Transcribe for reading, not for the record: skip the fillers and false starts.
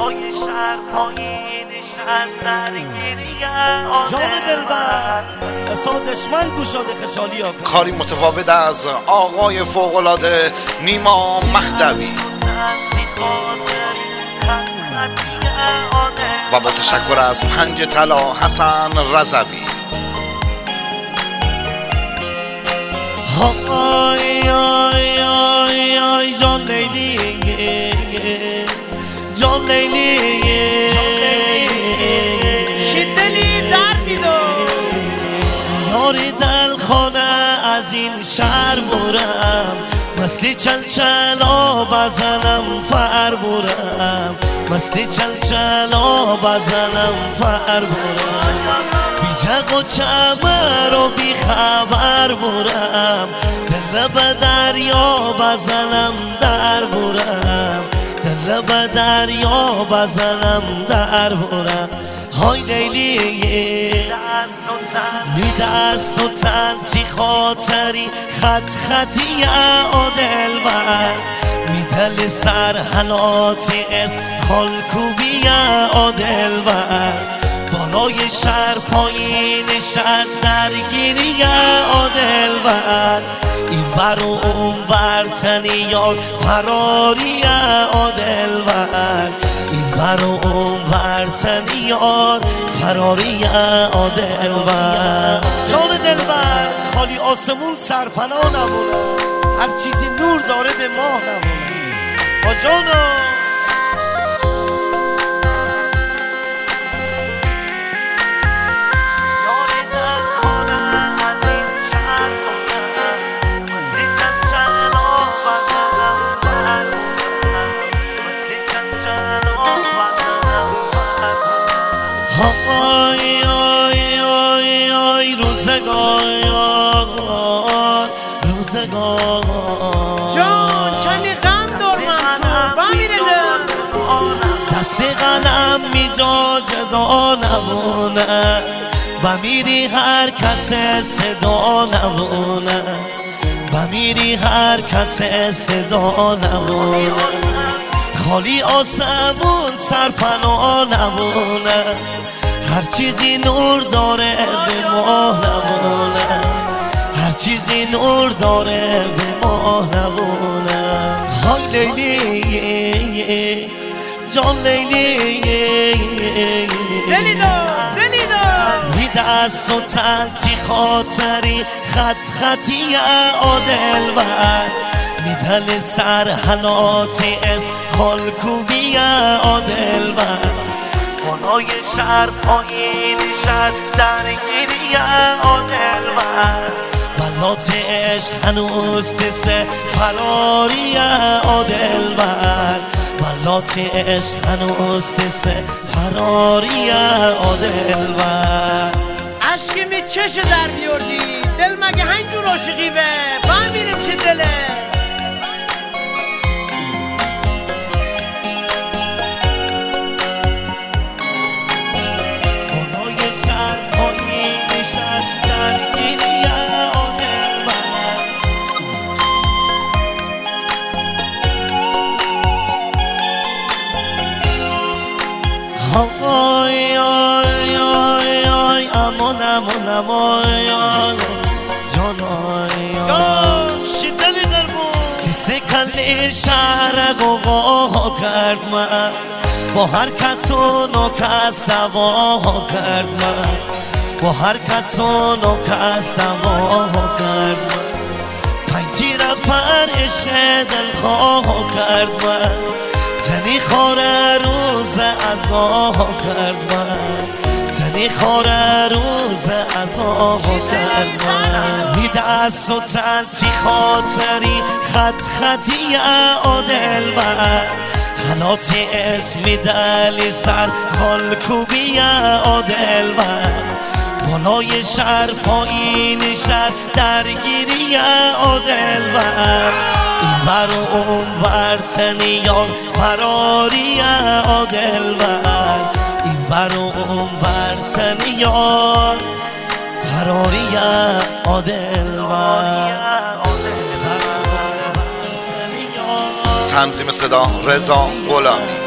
بالای شهر پایین شهر درگیری جان دلبر اصلا دشمن گوشاده خشالی ها کاری متفاوت از آقای فوق‌العاده نیما مهدوی و با تشکر از پنج طلا حسن رضوی. آی آی آی آی جان لیلی جان لیلی شدلی در میدو یاری دل خانه از این شهر برم مستی چل چلا بزنم فر برم مستی چل چلا بزنم فر برم بی جگ و چمر و بی خبر برم دل به دریا بزنم در برم دل به دریا بزنم در برم های لیلی می دست و تنتی خاطری خط خطی آدل بر می دل سر حلاتی اسم خالکوبی آدل بر بالای شهر پایین شهر درگیری آدل بر این بر و اون بر تنیار فراری آدل بر این بر و اون بر تنیار فراری آدل بر جان دلبر خالی آسمون سرپناه نمونه هر چیزی نور داره به ماه نمونه با جانا آی آی آی آی روزگار روزگار جان چنی غم دار منصور بمیره دست قلم می جا جدا نمونه بمیری هر کس صدا نمونه بمیری هر کس صدا نمونه خالی آسمون سرپناه نمونه هر چیزی نور داره به ما نمونه هر چیزی نور داره به ما نمونه های لیلی جان لیلی دلیدو می دست و تنتی خاطری خط خطی آدل بر می دل سر حلاتی اسم خالکوبی آدل بر بالای شهر پایین شهر درگیری آدل بر بلات عشق هنوز دسته فراری آدل بر بلات عشق هنوز دسته فراری آدل بر عشقی می چش در بیردی دل مگه هنجور عاشقی به بمیریم چه دله آی آی آی آی امان امان امان جان آی آی شدلی درمون کسی کلی شهر گواه کرد من با هر کس و نوکس دوا کرد من با هر کس و نوکس دوا کرد من پنج تیر پرش دلخواه کرد من تنی خاره روز عزا کرد من تنی خاره روز عزا کرد من بی دست و تنتی خاطری خط خطی آدل بر حلاتی اسمی دلی سر خالکوبی آدل بر بالای شهر پایین شهر درگیری آدل بر این بر و اون بر تنیار فراری آدل بر این بر و اون بر تنیار فراری آدل بر تنظیم صدا رضا غلامی.